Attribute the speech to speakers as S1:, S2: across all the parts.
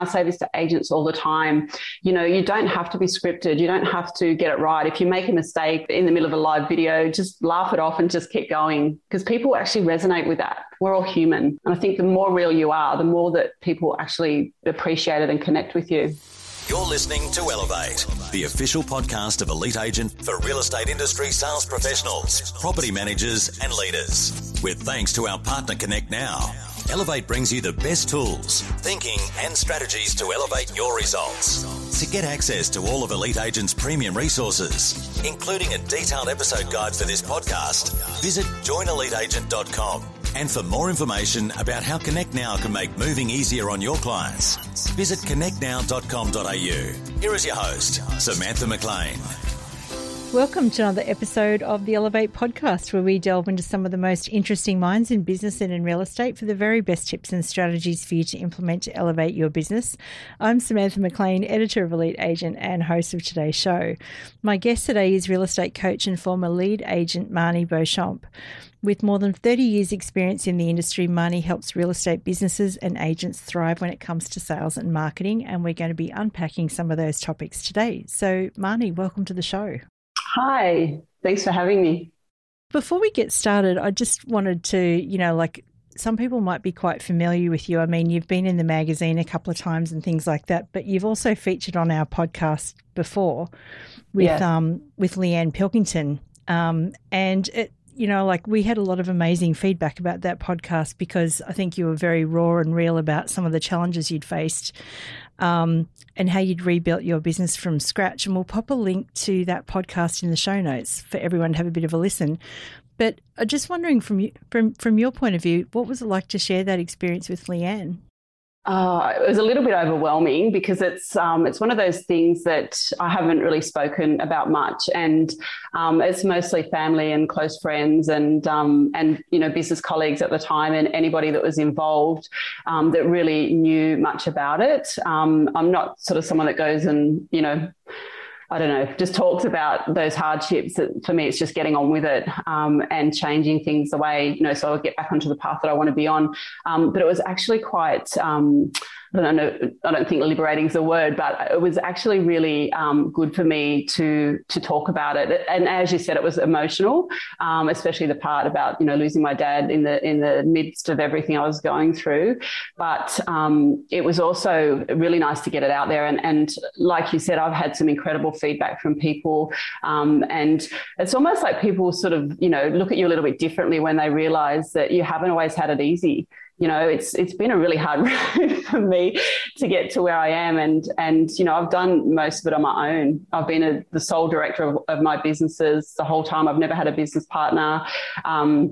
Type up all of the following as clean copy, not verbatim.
S1: I say this to agents all the time, you don't have to be scripted. You don't have to get it right. If you make a mistake in the middle of a live video, just laugh it off and just keep going, because people actually resonate with that. We're all human. And I think the more real you are, the more that people actually appreciate it and connect with you.
S2: You're listening to Elevate, the official podcast of Elite Agent for real estate industry sales professionals, property managers and leaders. With thanks to our partner Connect Now, Elevate brings you the best tools, thinking and strategies to elevate your results. To get access to all of Elite Agent's premium resources, including a detailed episode guide for this podcast, visit joineliteagent.com. And for more information about how Connect Now can make moving easier on your clients, visit connectnow.com.au. Here is your host, Samantha McLean.
S3: Welcome to another episode of the Elevate podcast, where we delve into some of the most interesting minds in business and in real estate for the very best tips and strategies for you to implement to elevate your business. I'm Samantha McLean, editor of Elite Agent and host of today's show. My guest today is real estate coach and former lead agent Marnie Beauchamp. With more than 30 years' experience in the industry, Marnie helps real estate businesses and agents thrive when it comes to sales and marketing, and we're going to be unpacking some of those topics today. So, Marnie, welcome to the show.
S1: Hi, thanks for having me.
S3: Before we get started, I just wanted to, some people might be quite familiar with you. I mean, you've been in the magazine a couple of times and things like that, but you've also featured on our podcast before with Leanne Pilkington, and it. We had a lot of amazing feedback about that podcast because I think you were very raw and real about some of the challenges you'd faced and how you'd rebuilt your business from scratch. And we'll pop a link to that podcast in the show notes for everyone to have a bit of a listen. But I'm just wondering from your point of view, what was it like to share that experience with Leanne?
S1: It was a little bit overwhelming because it's one of those things that I haven't really spoken about much, and it's mostly family and close friends and business colleagues at the time and anybody that was involved that really knew much about it. I'm not sort of someone that goes and just talks about those hardships. For me, it's just getting on with it and changing things the way, so I'll get back onto the path that I want to be on. But it was actually quite, I don't think liberating is a word, but it was actually really good for me to talk about it. And as you said, it was emotional, especially the part about, losing my dad in the midst of everything I was going through. But it was also really nice to get it out there. And like you said, I've had some incredible feedback from people. And it's almost like people sort of, look at you a little bit differently when they realize that you haven't always had it easy. It's been a really hard road for me to get to where I am. And I've done most of it on my own. I've been the sole director of my businesses the whole time. I've never had a business partner. I've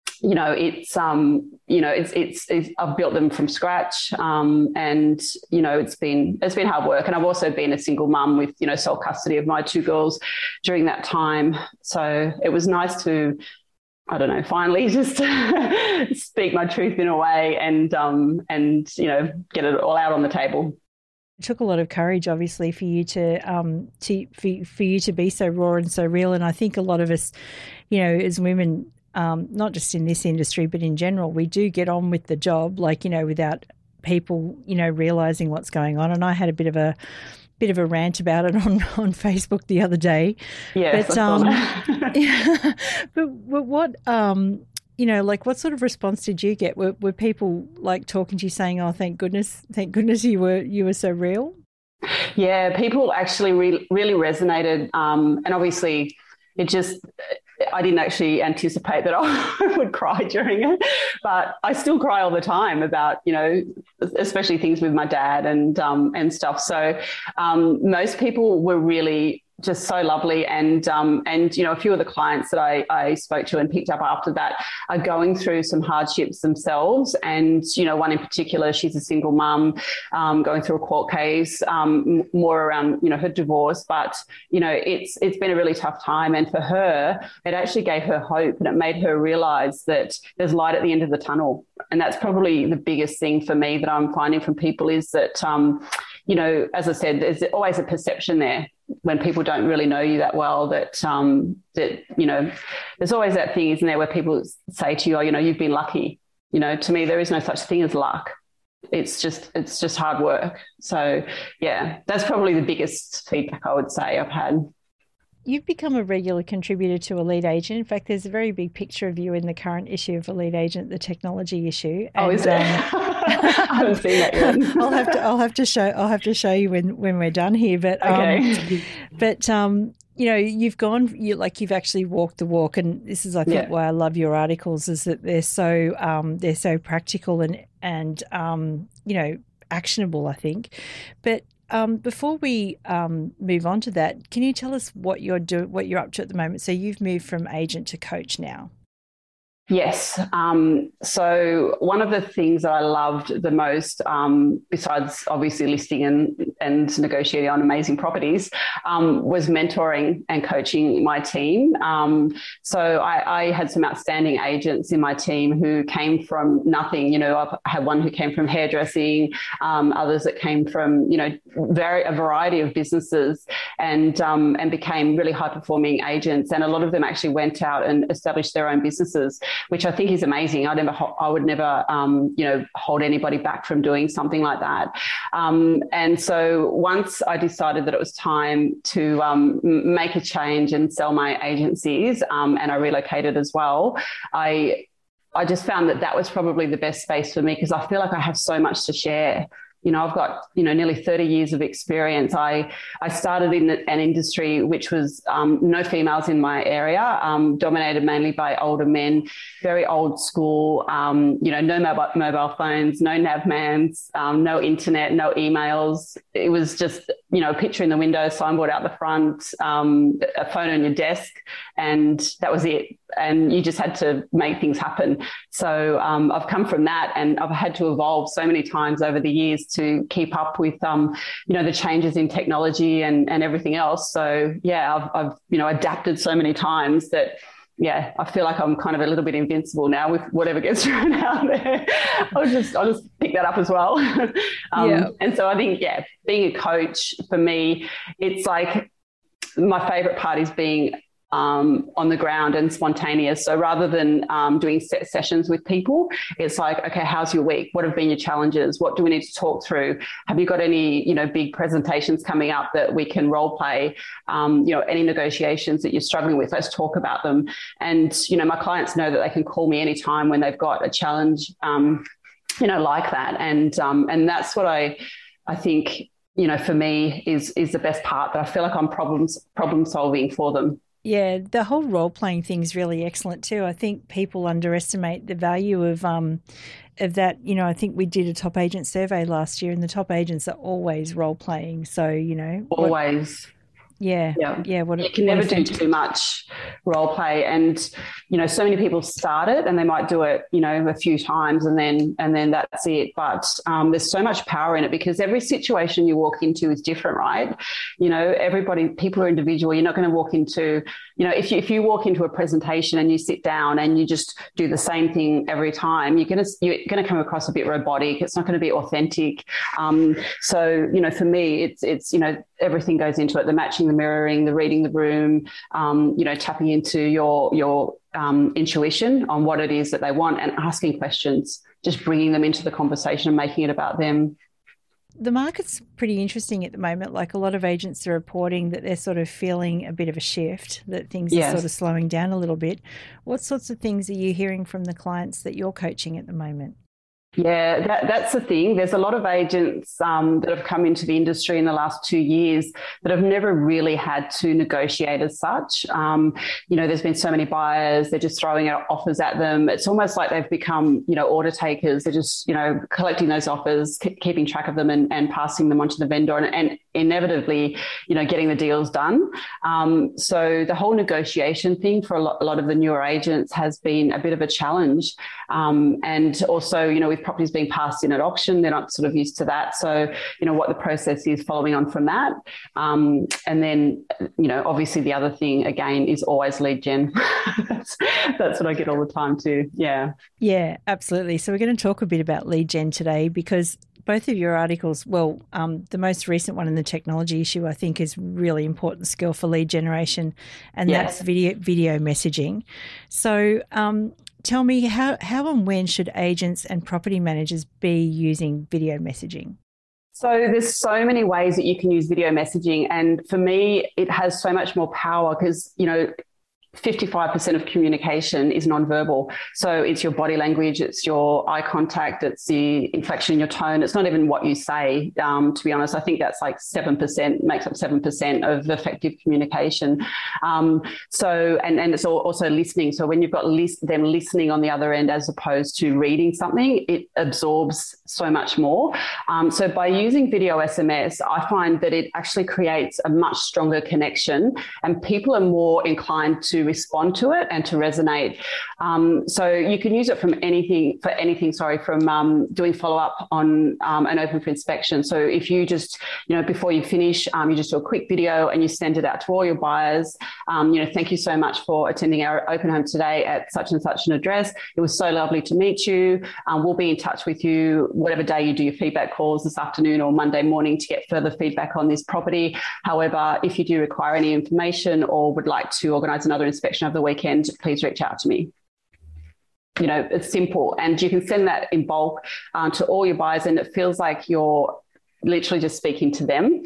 S1: built them from scratch. It's been hard work. And I've also been a single mum with, sole custody of my two girls during that time. So it was nice to, finally just speak my truth in a way and get it all out on the table.
S3: It took a lot of courage, obviously, for you to be so raw and so real. And I think a lot of us, as women, not just in this industry, but in general, we do get on with the job, without people, realizing what's going on. And I had a bit of a rant about it on Facebook the other day.
S1: Yes,
S3: but what what sort of response did you get? Were people talking to you saying, "Oh, thank goodness you were so real"?
S1: Yeah, people actually really resonated, and obviously I didn't actually anticipate that I would cry during it, but I still cry all the time about, especially things with my dad and stuff. So most people were really just so lovely. And a few of the clients that I spoke to and picked up after that are going through some hardships themselves. And, one in particular, she's a single mum, going through a court case, more around, her divorce. But, it's been a really tough time. And for her, it actually gave her hope, and it made her realize that there's light at the end of the tunnel. And that's probably the biggest thing for me that I'm finding from people is that, as I said, there's always a perception there when people don't really know you that well that there's always that thing, isn't there, where people say to you, oh, you've been lucky. To me, there is no such thing as luck. it's just hard work. So yeah, that's probably the biggest feedback I would say I've had.
S3: You've become a regular contributor to Elite Agent. In fact, there's a very big picture of you in the current issue of Elite Agent, the technology issue.
S1: And, is there? I haven't seen that yet.
S3: I'll have to show you when we're done here. But
S1: okay.
S3: You've actually walked the walk, and this is, I think, why I love your articles, is that they're so practical and actionable, I think. But before we move on to that, can you tell us what you're up to at the moment? So you've moved from agent to coach now.
S1: Yes. So one of the things that I loved the most, besides obviously listing and negotiating on amazing properties, was mentoring and coaching my team. So I had some outstanding agents in my team who came from nothing. I had one who came from hairdressing, others that came from, a variety of businesses, and became really high performing agents. And a lot of them actually went out and established their own businesses, which I think is amazing. I would never, hold anybody back from doing something like that. And so once I decided that it was time to make a change and sell my agencies, and I relocated as well, I just found that was probably the best space for me, because I feel like I have so much to share. I've got, nearly 30 years of experience. I started in an industry which was no females in my area, dominated mainly by older men, very old school, no mobile phones, no navmans, no internet, no emails. It was just, a picture in the window, signboard out the front, a phone on your desk, and that was it. And you just had to make things happen. So I've come from that, and I've had to evolve so many times over the years to keep up with, the changes in technology and everything else. So yeah, I've adapted so many times that, yeah, I feel like I'm kind of a little bit invincible now with whatever gets thrown out there. I'll just pick that up as well. And so I think, being a coach for me, it's like my favorite part is being on the ground and spontaneous. So rather than doing set sessions with people, it's like, okay, how's your week? What have been your challenges? What do we need to talk through? Have you got any, big presentations coming up that we can role play? Any negotiations that you're struggling with, let's talk about them. And, my clients know that they can call me anytime when they've got a challenge, like that. And that's what I think, for me is the best part, that I feel like I'm problem solving for them.
S3: Yeah, the whole role-playing thing is really excellent too. I think people underestimate the value of that. I think we did a top agent survey last year, and the top agents are always role-playing. So,
S1: always.
S3: Yeah.
S1: You can never do too much role play, and so many people start it and they might do it a few times and then that's it. But there's so much power in it, because every situation you walk into is different, right? People are individual. You're not going to walk into if you walk into a presentation and you sit down and you just do the same thing every time, you're going to come across a bit robotic. It's not going to be authentic. So for me, it's everything goes into it: the matching, the mirroring, the reading the room, tapping into your intuition on what it is that they want, and asking questions, just bringing them into the conversation and making it about them.
S3: The market's pretty interesting at the moment. Like, a lot of agents are reporting that they're sort of feeling a bit of a shift, that things are sort of slowing down a little bit. What sorts of things are you hearing from the clients that you're coaching at the moment?
S1: Yeah, that's the thing. There's a lot of agents that have come into the industry in the last 2 years that have never really had to negotiate as such. There's been so many buyers, they're just throwing out offers at them. It's almost like they've become, order takers. They're just, collecting those offers, keeping track of them and passing them on to the vendor and inevitably, getting the deals done. So the whole negotiation thing for a lot of the newer agents has been a bit of a challenge. And also, with properties being passed in at auction, they're not sort of used to that. So, what the process is following on from that. And then, obviously the other thing again is always lead gen. that's what I get all the time too. Yeah.
S3: Yeah, absolutely. So we're going to talk a bit about lead gen today, because both of your articles, the most recent one in the technology issue, I think, is really important skill for lead generation, and that's video messaging. So Tell me, how and when should agents and property managers be using video messaging?
S1: So there's so many ways that you can use video messaging. And for me, it has so much more power because, 55% of communication is nonverbal. So it's your body language, it's your eye contact, it's the inflection in your tone. It's not even what you say, to be honest. I think that's like 7%, makes up 7% of effective communication. And it's also listening. So when you've got them listening on the other end as opposed to reading something, it absorbs so much more. So by using video SMS, I find that it actually creates a much stronger connection and people are more inclined to respond to it and to resonate. So you can use it from doing follow-up on an open for inspection. So if you just, before you finish, you just do a quick video and you send it out to all your buyers. Thank you so much for attending our open home today at such and such an address. It was so lovely to meet you. We'll be in touch with you whatever day you do your feedback calls, this afternoon or Monday morning, to get further feedback on this property. However, if you do require any information or would like to organise another inspection over the weekend, please reach out to me. It's simple, and you can send that in bulk to all your buyers, and it feels like you're literally just speaking to them.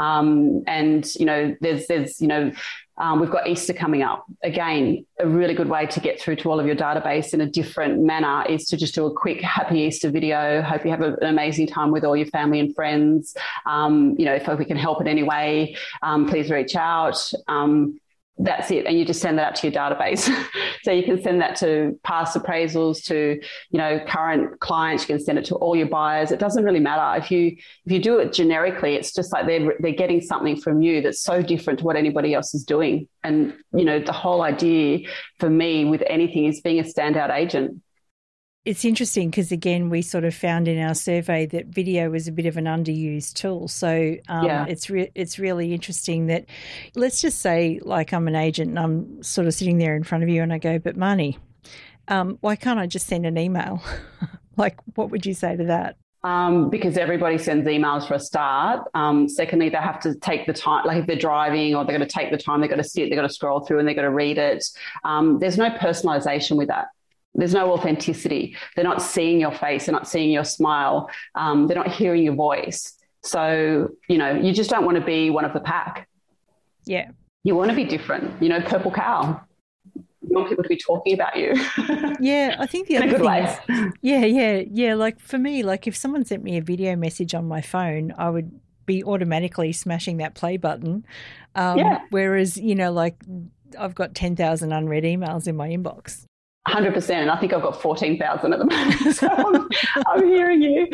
S1: We've got Easter coming up. Again, a really good way to get through to all of your database in a different manner is to just do a quick happy Easter video. Hope you have an amazing time with all your family and friends. If we can help in any way, please reach out. That's it. And you just send that out to your database. So you can send that to past appraisals, to, current clients. You can send it to all your buyers. It doesn't really matter. If you do it generically, it's just like they're getting something from you that's so different to what anybody else is doing. And, the whole idea for me with anything is being a standout agent.
S3: It's interesting because, again, we sort of found in our survey that video was a bit of an underused tool. So it's really interesting that, let's just say, like, I'm an agent and I'm sort of sitting there in front of you and I go, but Marnie, why can't I just send an email? Like, what would you say to that?
S1: Because everybody sends emails for a start. Secondly, they have to take the time, like if they're driving or they're going to take the time, they've got to sit, they've got to scroll through and they've got to read it. There's no personalisation with that. There's no authenticity. They're not seeing your face. They're not seeing your smile. They're not hearing your voice. So, you just don't want to be one of the pack.
S3: Yeah.
S1: You want to be different, purple cow. You want people to be talking about you.
S3: Yeah, I think the other thing is, yeah. Like for me, like if someone sent me a video message on my phone, I would be automatically smashing that play button. Whereas, like I've got 10,000 unread emails in my inbox.
S1: 100%. And I think I've got 14,000 at the moment. So I'm hearing you.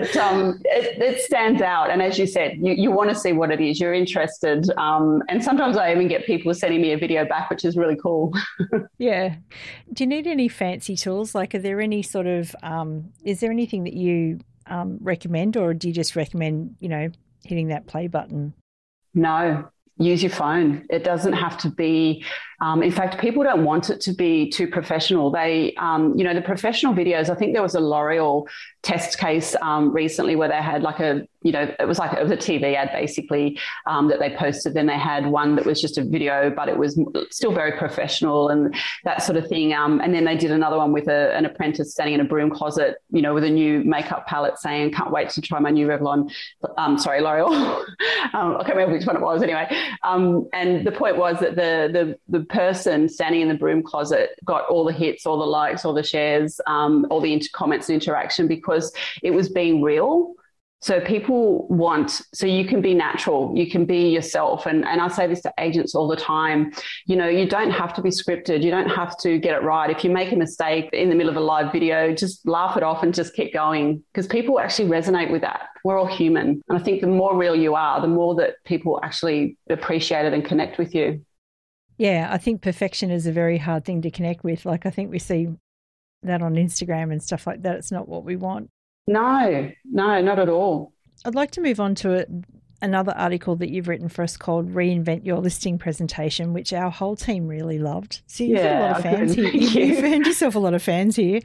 S1: It stands out. And as you said, you want to see what it is. You're interested. And sometimes I even get people sending me a video back, which is really cool.
S3: Yeah. Do you need any fancy tools? Like, are there any sort of, is there anything that you recommend, or do you just recommend, hitting that play button?
S1: No. Use your phone. It doesn't have to be, in fact, people don't want it to be too professional. They, the professional videos, I think there was a L'Oreal test case recently where they had like it was a TV ad basically that they posted. Then they had one that was just a video, but it was still very professional and that sort of thing. And then they did another one with an apprentice standing in a broom closet, with a new makeup palette saying, can't wait to try my new Revlon, L'Oreal. I can't remember which one it was anyway. And the point was that the person standing in the broom closet got all the hits, all the likes, all the shares, all the comments and interaction because it was being real. So so you can be natural, you can be yourself. And I say this to agents all the time, you don't have to be scripted. You don't have to get it right. If you make a mistake in the middle of a live video, just laugh it off and just keep going because people actually resonate with that. We're all human. And I think the more real you are, the more that people actually appreciate it and connect with you.
S3: Yeah, I think perfection is a very hard thing to connect with. Like I think we see that on Instagram and stuff like that. It's not what we want.
S1: No, not at all.
S3: I'd like to move on to another article that you've written for us called Reinvent Your Listing Presentation, which our whole team really loved. So you've got a lot of fans here. You've earned yourself a lot of fans here.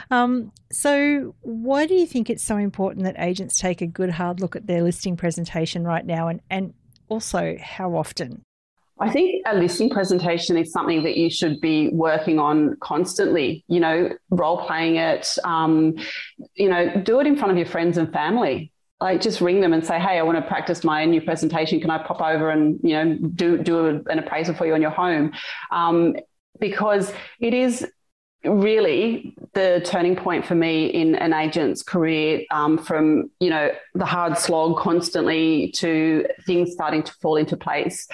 S3: So why do you think it's so important that agents take a good hard look at their listing presentation right now, and also how often?
S1: I think a listing presentation is something that you should be working on constantly, role playing it, do it in front of your friends and family. Like just ring them and say, hey, I want to practice my new presentation. Can I pop over and, do an appraisal for you on your home? Because it is really the turning point for me in an agent's career, from, the hard slog constantly to things starting to fall into place.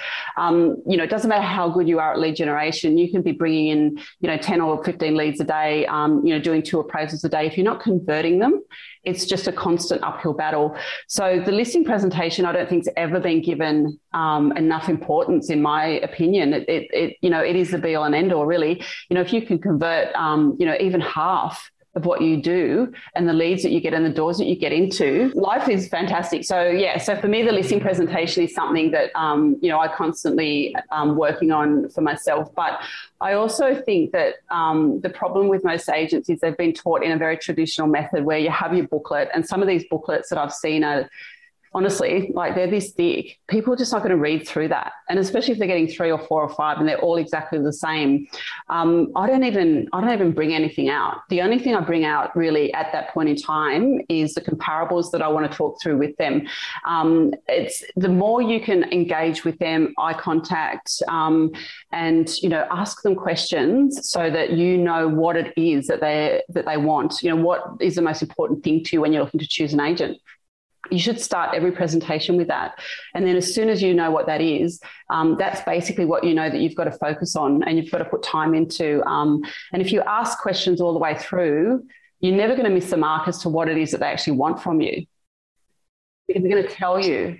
S1: It doesn't matter how good you are at lead generation. You can be bringing in, 10 or 15 leads a day, doing 2 appraisals a day. If you're not converting them, it's just a constant uphill battle. So the listing presentation, I don't think has ever been given enough importance, in my opinion. It is the be all and end all, really. If you can convert, even half of what you do and the leads that you get and the doors that you get into, life is fantastic. So for me, the listing presentation is something that, I constantly working on for myself. But I also think that the problem with most agents is they've been taught in a very traditional method where you have your booklet, and some of these booklets that I've seen are, honestly, like they're this thick. People are just not going to read through that. And especially if they're getting 3 or 4 or 5 and they're all exactly the same. I don't even bring anything out. The only thing I bring out really at that point in time is the comparables that I want to talk through with them. It's the more you can engage with them, eye contact, and, ask them questions so that you know what it is that they want. What is the most important thing to you when you're looking to choose an agent? You should start every presentation with that. And then as soon as you know what that is, that's basically what you know that you've got to focus on and you've got to put time into. And if you ask questions all the way through, you're never going to miss the mark as to what it is that they actually want from you. Because they're going to tell you,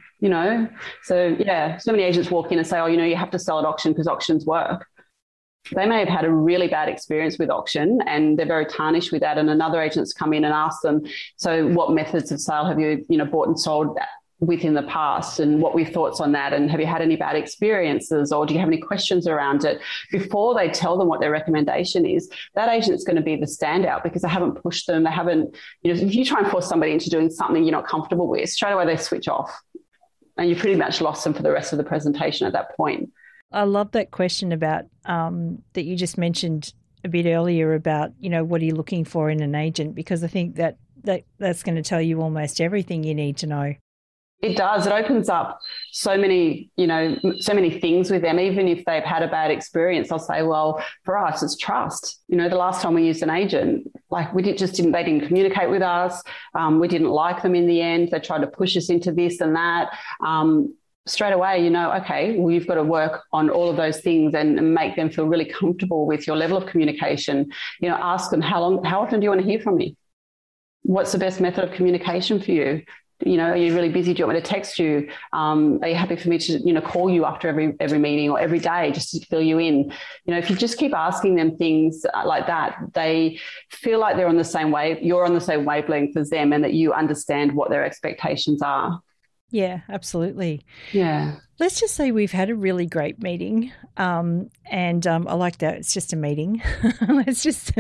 S1: So, so many agents walk in and say, oh, you have to sell at auction because auctions work. They may have had a really bad experience with auction and they're very tarnished with that. And another agent's come in and asked them, so what methods of sale have you, bought and sold with in the past, and what were your thoughts on that? And have you had any bad experiences, or do you have any questions around it? Before they tell them what their recommendation is, that agent's going to be the standout because they haven't pushed them. They haven't, if you try and force somebody into doing something you're not comfortable with, straight away they switch off and you pretty much lost them for the rest of the presentation at that point.
S3: I love that question about that you just mentioned a bit earlier about, what are you looking for in an agent? Because I think that's going to tell you almost everything you need to know.
S1: It does. It opens up so many things with them. Even if they've had a bad experience, I'll say, well, for us, it's trust. The last time we used an agent, they didn't communicate with us. We didn't like them in the end. They tried to push us into this and that. Straight away, okay, well, you've got to work on all of those things and make them feel really comfortable with your level of communication. Ask them, how often do you want to hear from me? What's the best method of communication for you? Are you really busy? Do you want me to text you? Are you happy for me to, call you after every meeting or every day just to fill you in? If you just keep asking them things like that, they feel like they're on the same wave, you're on the same wavelength as them, and that you understand what their expectations are.
S3: Yeah, absolutely.
S1: Yeah.
S3: Let's just say we've had a really great meeting, and I like that. It's just a meeting. let's just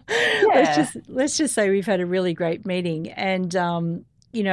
S3: say we've had a really great meeting, and and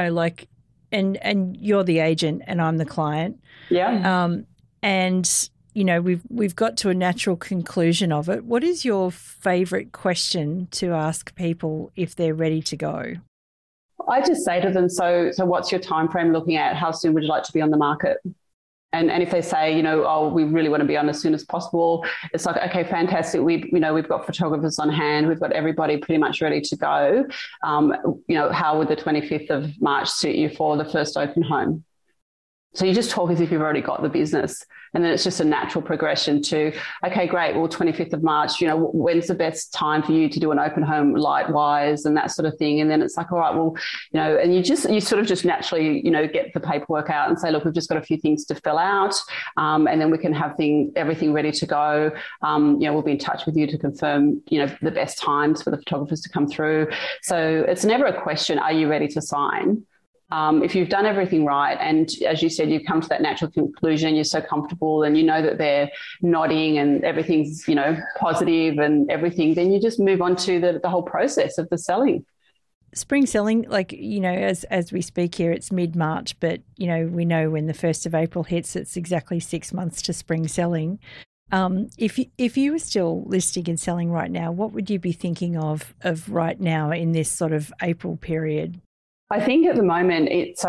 S3: you're the agent and I'm the client.
S1: Yeah.
S3: And we've got to a natural conclusion of it. What is your favourite question to ask people if they're ready to go?
S1: I just say to them, so what's your time frame looking at? How soon would you like to be on the market? And if they say, we really want to be on as soon as possible, it's like, okay, fantastic. We've got photographers on hand. We've got everybody pretty much ready to go. How would the 25th of March suit you for the first open home? So you just talk as if you've already got the business. And then it's just a natural progression to, okay, great. Well, 25th of March, when's the best time for you to do an open home light wise and that sort of thing. And then it's like, all right, well, and you sort of just naturally, get the paperwork out and say, look, we've just got a few things to fill out. And then we can have everything ready to go. We'll be in touch with you to confirm, the best times for the photographers to come through. So it's never a question, are you ready to sign? If you've done everything right and, as you said, you've come to that natural conclusion, you're so comfortable and you know that they're nodding and everything's, positive and everything, then you just move on to the whole process of the selling.
S3: spring selling, like, as we speak here, it's mid-March, but, we know when the 1st of April hits, it's exactly 6 months to spring selling. If you were still listing and selling right now, what would you be thinking of right now in this sort of April period?
S1: I think at the moment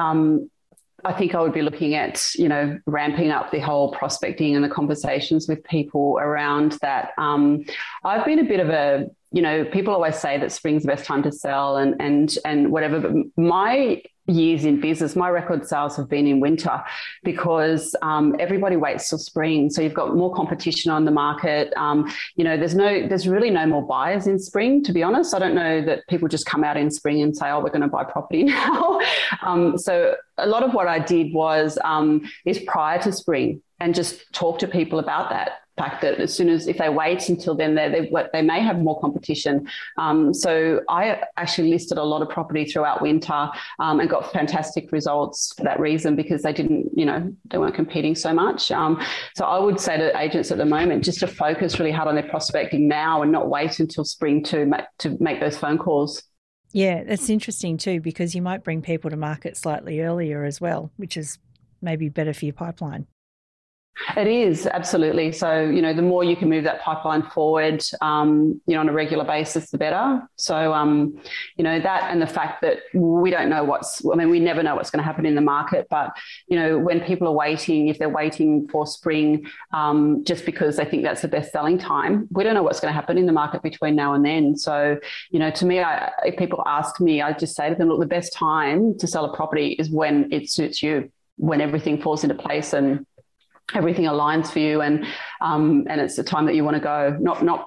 S1: I think I would be looking at, ramping up the whole prospecting and the conversations with people around that. I've been a bit of a, people always say that spring's the best time to sell and whatever, but my years in business, my record sales have been in winter because everybody waits till spring. So you've got more competition on the market. There's really no more buyers in spring, to be honest. I don't know that people just come out in spring and say, oh, we're going to buy property now. So a lot of what I did is prior to spring and just talk to people about that fact that as soon as if they wait until then, they may have more competition. So I actually listed a lot of property throughout winter and got fantastic results for that reason because they didn't, they weren't competing so much. So I would say to agents at the moment just to focus really hard on their prospecting now and not wait until spring to make those phone calls.
S3: Yeah, that's interesting too because you might bring people to market slightly earlier as well, which is maybe better for your pipeline.
S1: It is, absolutely. So, the more you can move that pipeline forward, on a regular basis, the better. So, that and the fact that we don't know we never know what's going to happen in the market. But, when people are waiting, if they're waiting for spring, just because they think that's the best selling time, we don't know what's going to happen in the market between now and then. So, to me, if people ask me, I just say to them, look, the best time to sell a property is when it suits you, when everything falls into place and everything aligns for you and it's the time that you want to go,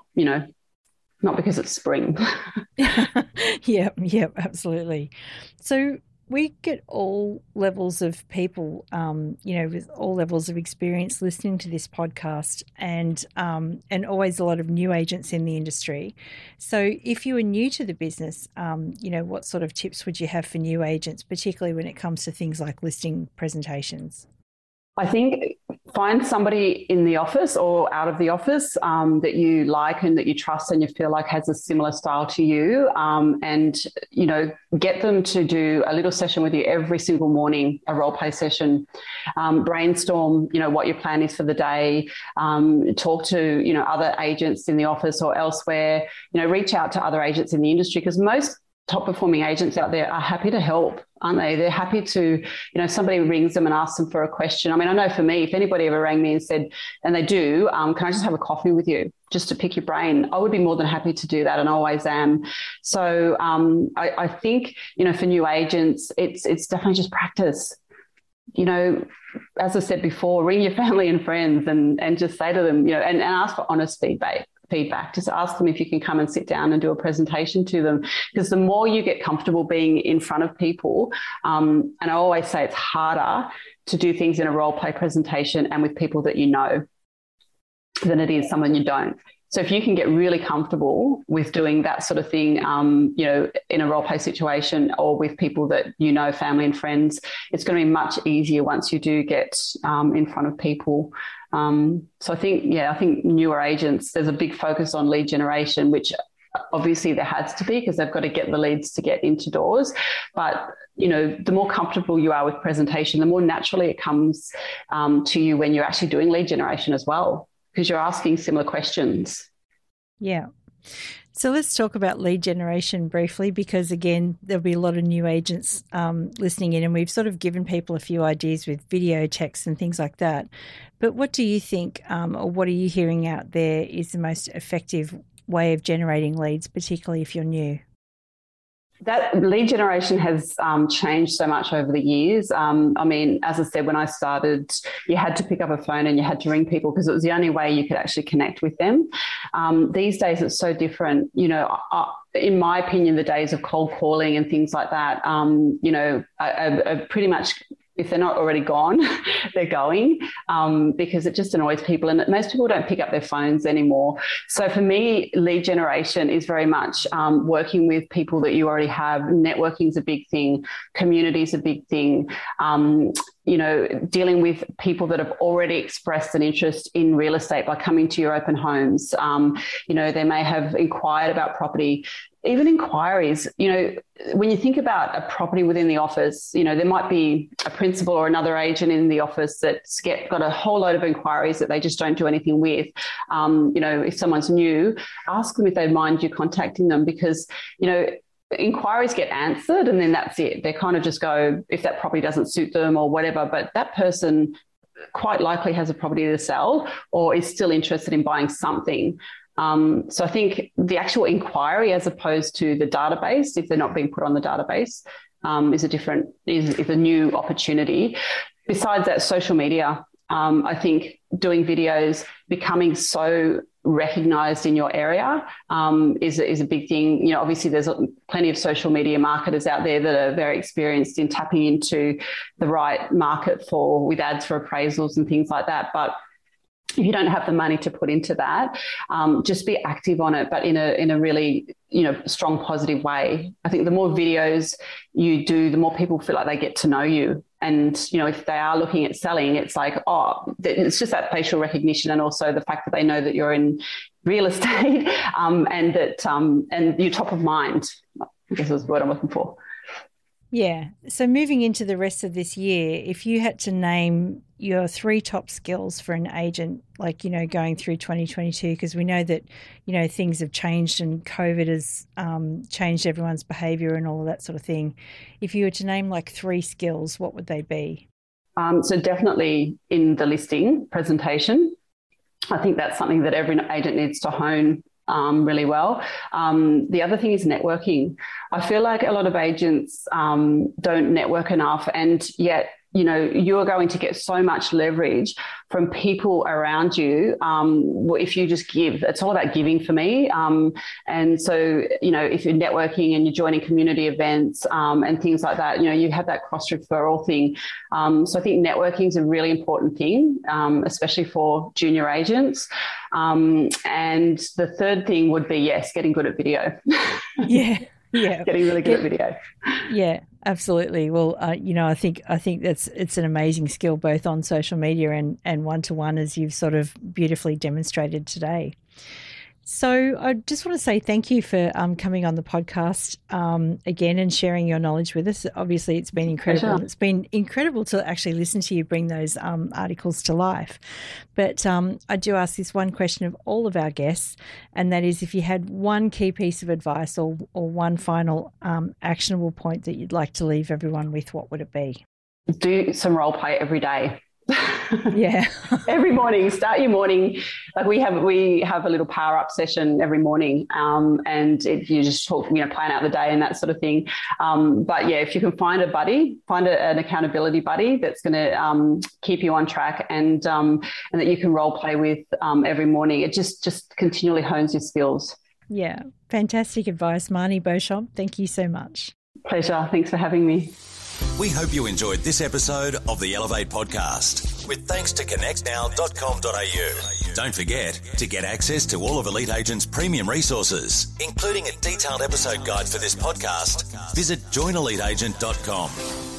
S1: not because it's spring.
S3: Yeah, absolutely. So we get all levels of people, with all levels of experience listening to this podcast and always a lot of new agents in the industry. So if you are new to the business, what sort of tips would you have for new agents, particularly when it comes to things like listing presentations?
S1: I think find somebody in the office or out of the office that you like and that you trust and you feel like has a similar style to you and, get them to do a little session with you every single morning, a role play session, brainstorm, what your plan is for the day, talk to, other agents in the office or elsewhere, reach out to other agents in the industry because most top performing agents out there are happy to help, aren't they? They're happy to, if somebody rings them and asks them for a question. I mean, I know for me, if anybody ever rang me and said, and they do, can I just have a coffee with you just to pick your brain? I would be more than happy to do that and always am. So I think, for new agents, it's definitely just practice. As I said before, ring your family and friends and just say to them, and ask for honest feedback. Just ask them if you can come and sit down and do a presentation to them because the more you get comfortable being in front of people, and I always say it's harder to do things in a role play presentation and with people that you know than it is someone you don't. So if you can get really comfortable with doing that sort of thing, in a role play situation or with people that family and friends, it's going to be much easier once you do get in front of people. So I think newer agents, there's a big focus on lead generation, which obviously there has to be because they've got to get the leads to get into doors. But, the more comfortable you are with presentation, the more naturally it comes to you when you're actually doing lead generation as well, because you're asking similar questions.
S3: Yeah. So let's talk about lead generation briefly because, again, there'll be a lot of new agents listening in and we've sort of given people a few ideas with video, text and things like that. But what do you think or what are you hearing out there is the most effective way of generating leads, particularly if you're new?
S1: That lead generation has changed so much over the years. As I said, when I started, you had to pick up a phone and you had to ring people because it was the only way you could actually connect with them. These days, it's so different. In my opinion, the days of cold calling and things like that, are pretty much, if they're not already gone, they're going because it just annoys people and most people don't pick up their phones anymore. So for me, lead generation is very much working with people that you already have. Networking is a big thing. Community is a big thing. dealing with people that have already expressed an interest in real estate by coming to your open homes. They may have inquired about property. Even inquiries, when you think about a property within the office, there might be a principal or another agent in the office that's got a whole load of inquiries that they just don't do anything with. If someone's new, ask them if they'd mind you contacting them, because, inquiries get answered and then that's it. They kind of just go if that property doesn't suit them or whatever, but that person quite likely has a property to sell or is still interested in buying something. So I think the actual inquiry as opposed to the database, if they're not being put on the database, is a new opportunity. Besides that, social media, I think doing videos, becoming so recognised in your area is a big thing. Obviously there's plenty of social media marketers out there that are very experienced in tapping into the right market with ads for appraisals and things like that. But if you don't have the money to put into that, just be active on it, but in a really, strong, positive way. I think the more videos you do, the more people feel like they get to know you. And, if they are looking at selling, it's like, it's just that facial recognition, and also the fact that they know that you're in real estate and that and you're top of mind, I guess is what I'm looking for.
S3: Yeah. So moving into the rest of this year, if you had to name your 3 top skills for an agent, going through 2022, because we know that, things have changed and COVID has changed everyone's behaviour and all of that sort of thing. If you were to name 3 skills, what would they be?
S1: So definitely in the listing presentation. I think that's something that every agent needs to hone really well. The other thing is networking. I feel like a lot of agents don't network enough, and yet, you're going to get so much leverage from people around you if you just give. It's all about giving for me. And so, if you're networking and you're joining community events and things like that, you have that cross-referral thing. So I think networking is a really important thing, especially for junior agents. And the third thing would be, getting good at video.
S3: Yeah. Yeah,
S1: getting really good at video.
S3: Yeah, absolutely. Well, I think it's an amazing skill, both on social media and one-to-one, as you've sort of beautifully demonstrated today. So I just want to say thank you for coming on the podcast again and sharing your knowledge with us. Obviously, it's been incredible. Pleasure. It's been incredible to actually listen to you bring those articles to life. But I do ask this one question of all of our guests, and that is, if you had one key piece of advice or one final actionable point that you'd like to leave everyone with, what would it be?
S1: Do some role play every day.
S3: Yeah.
S1: Every morning, start your morning. We have a little power up session every morning, and you just talk, plan out the day and that sort of thing. But if you can find a buddy, an accountability buddy that's going to keep you on track and that you can role play with every morning, it just continually hones your skills. Yeah.
S3: Fantastic advice, Marnie Beauchamp. Thank you so much.
S1: Pleasure. Thanks for having me.
S2: We hope you enjoyed this episode of the Elevate podcast, with thanks to connectnow.com.au. Don't forget to get access to all of Elite Agent's premium resources, including a detailed episode guide for this podcast. Visit joineliteagent.com.